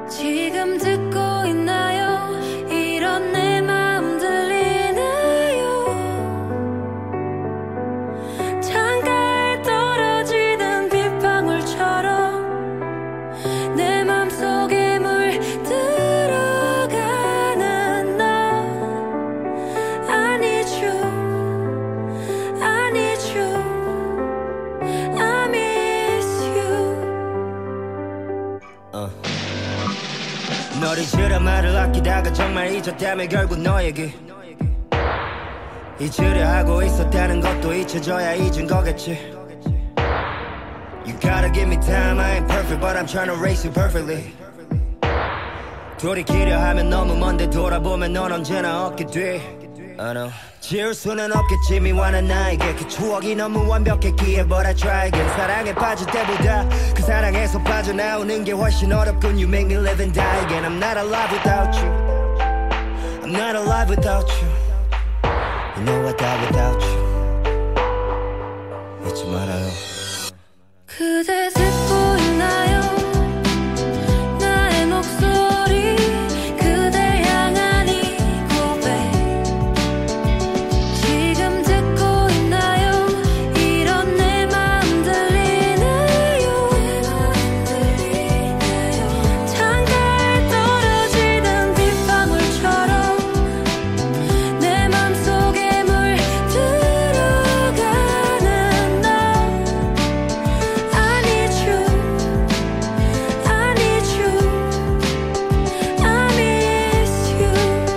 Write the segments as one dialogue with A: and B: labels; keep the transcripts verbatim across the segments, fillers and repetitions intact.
A: 지금 듣고 있나요? 이런 내 마음 들리나요? 창가에 떨어지는 빗방울처럼 내 맘속에 물들어가는 너 I need you, I need you, I miss you.
B: uh. 너를 잊으려 말을 아끼다가 정말 잊었다면 결국 너에게 잊으려 하고 있었다는 것도 잊혀져야 잊은 거겠지. You gotta give me time, I ain't perfect but I'm trying to race you perfectly. 돌이키려 하면 너무 먼데 돌아보면 넌 언제나 얻게 돼. I know. 지울 수는 없겠지 미워하는 나에게 그 추억이 너무 완벽했기에 But I try again. 사랑에 빠질 때보다 그 사랑에서 빠져나오는 게 훨씬 어렵군. You make me live and die again. I'm not alive without you. I'm not alive without you. You know I die without you. 잊지 말아요.
A: 그대 듣고 있나요? 나의 목소리 그댈 향한 이 고백 지금 듣고 있나요? 이런 내 마음 들리나요? 창가에 떨어지는 빗방울처럼 내 맘속에 물들어가는 너 I need you, I need you, I miss you.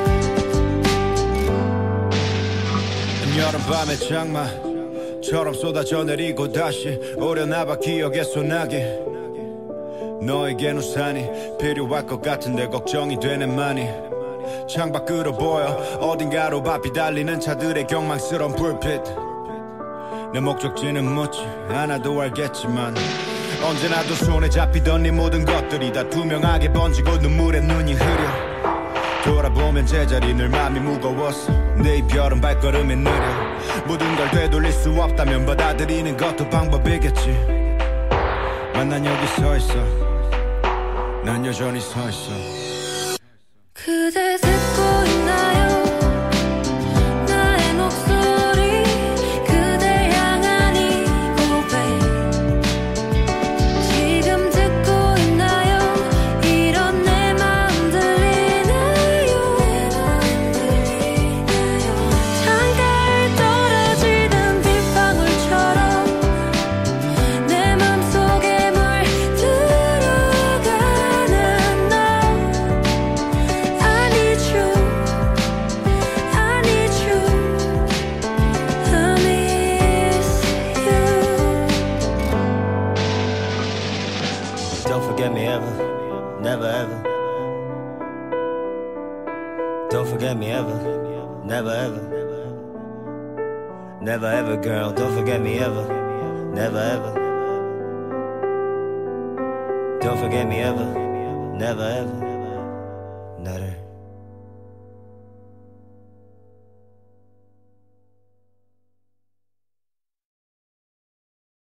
C: 여름밤의 장마처럼 쏟아져 내리고 다시 오려나봐 기억의 소나기. 너에겐 우산이 필요할 것 같은데 걱정이 되네 많이. 창밖으로 보여 어딘가로 바삐 달리는 차들의 경망스러운 불빛. 내 목적지는 묻지 않아도 알겠지만 언제나 두 손에 잡히던 네 모든 것들이 다 투명하게 번지고 눈물에 눈이 흐려. 돌아보면 제자리 늘 맘이 무거웠어. 내 이별은 발걸음이 느려. 모든 걸 되돌릴 수 없다면 받아들이는 것도 방법이겠지. 난 여기 서 있어. 난 여전히 서 있어.
A: 그대 듣고 있나요? 나의 목소리 그댈 향한 이 고백 지금 듣고 있나요? 이런 내 마음 들리나요? 창가에 떨어지는 빗방울처럼 내 맘속에 물들어가는 너 I need you, I need you, I miss you.
B: Don't forget me ever, never ever. Don't forget me ever, never ever. Never ever girl, don't forget me ever, never ever. Don't forget me ever, never ever. 나를